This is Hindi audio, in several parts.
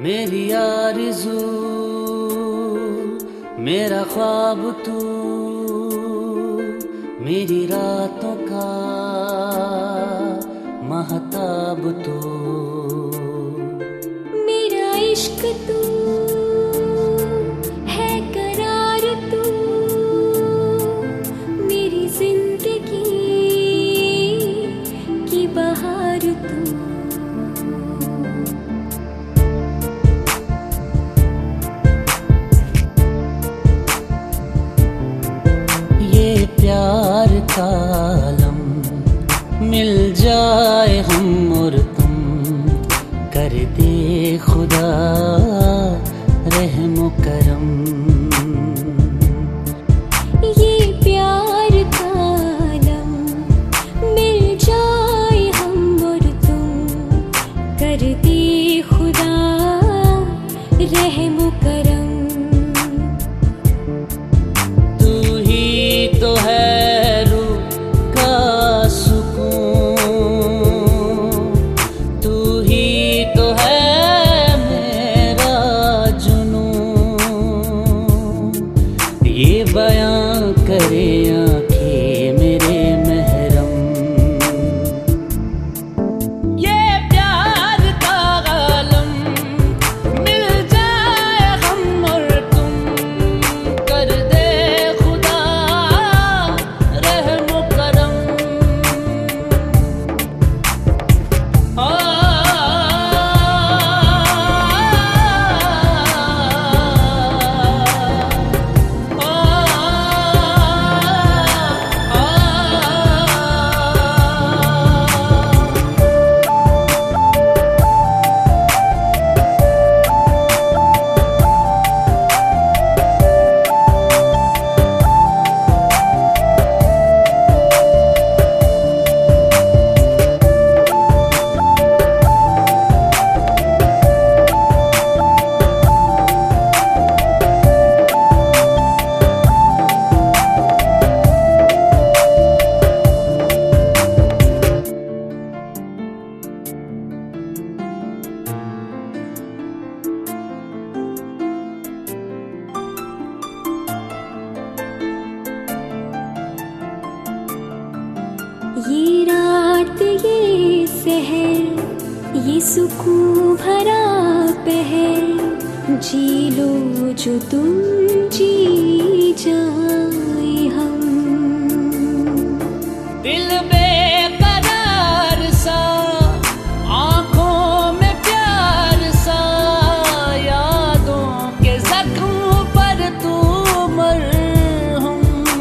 मेरी आरज़ू मेरा ख्वाब तू, मेरी रातों का महताब तू, मेरा इश्क तू है करार तू, मेरी जिंदगी की बहार तू। प्यार का आलम मिल जाए हम और तुम, कर दे खुदा रहम करम। ये प्यार का आलम मिल जाए हम और तुम, कर दे खुदा रहम करम। तो है रूह का सुकून, तू ही तो है मेरा जुनून, ये बयां करे आंखें मेरे महरम। ये प्यार का आलम मिल जाए हम और तुम, कर दे ये रात ये सहर ये सुकून भरा पहर, जी लो जो तुम जी जाए हम। दिल बेकरार सा, आंखों में प्यार सा, यादों के जख्म पर तू मरहम।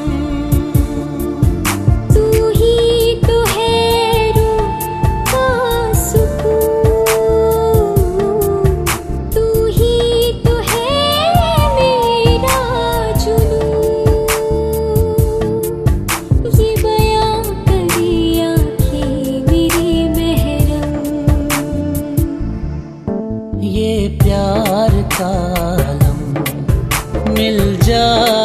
तू ही तो है रूह का सुकून, तू ही तो है मेरा जुनून, ये बयां करे आंखें मेरे महरम। ये प्यार का आलम मिल जाए